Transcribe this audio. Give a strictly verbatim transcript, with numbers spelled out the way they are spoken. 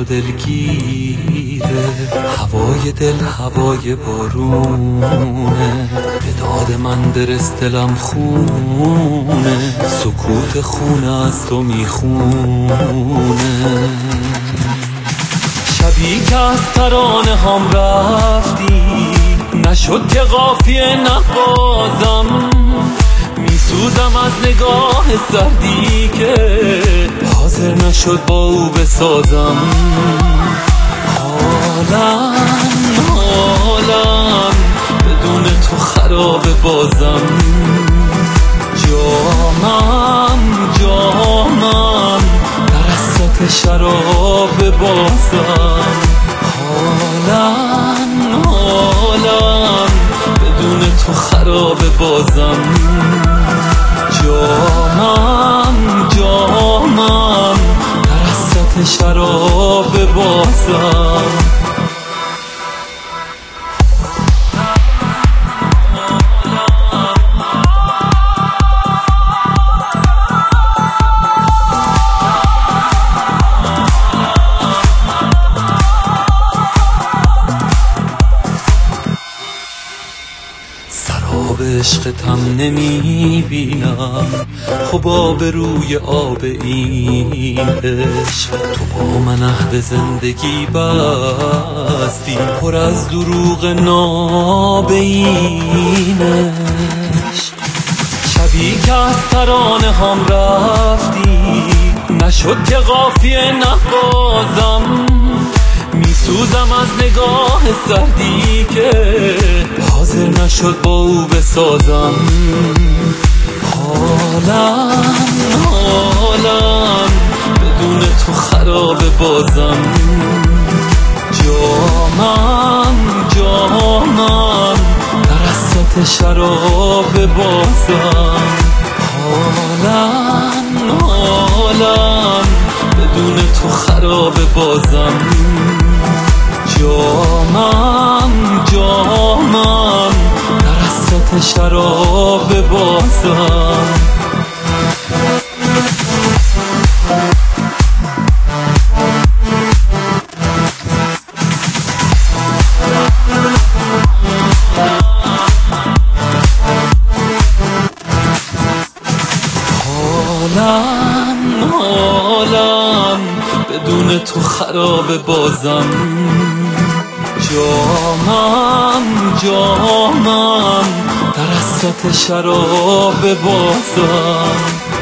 تو دلگیره، هوای دل هوای بارونه، به داد من برس دلم خونه، سکوت خونه از تو میخونه. شبی که از ترانه هم رفتی، نشد که قافیه نبازم، میسوزم از نگاه سردی که حاضر نشد با او بسازم. حالم حالم بدون تو خراب بازم، جامم جامم در اسات شراب بازم. حالم حالم بدون تو خراب بازم، جامم جامم در اسات شراب بازم. سراب عشقتم نمیبینم، خب آب روی آب این عشق. تو با من عهد زندگی بستی، پر از دروغ نابینش. شبی که از ترانه هم رفتی، نشد که قافیه نبازم، میسوزم از نگاه سردی که حاضر نشد با او بسازم. حالم حالم بدون تو خراب بازم، جامم جامم در اسات شراب بازم. حالم حالم بدون تو خراب بازم، جامم جامم در اسات شراب بازم. حالم حالم بدون تو خراب بازم، جامم جامم در اسات شراب بازم.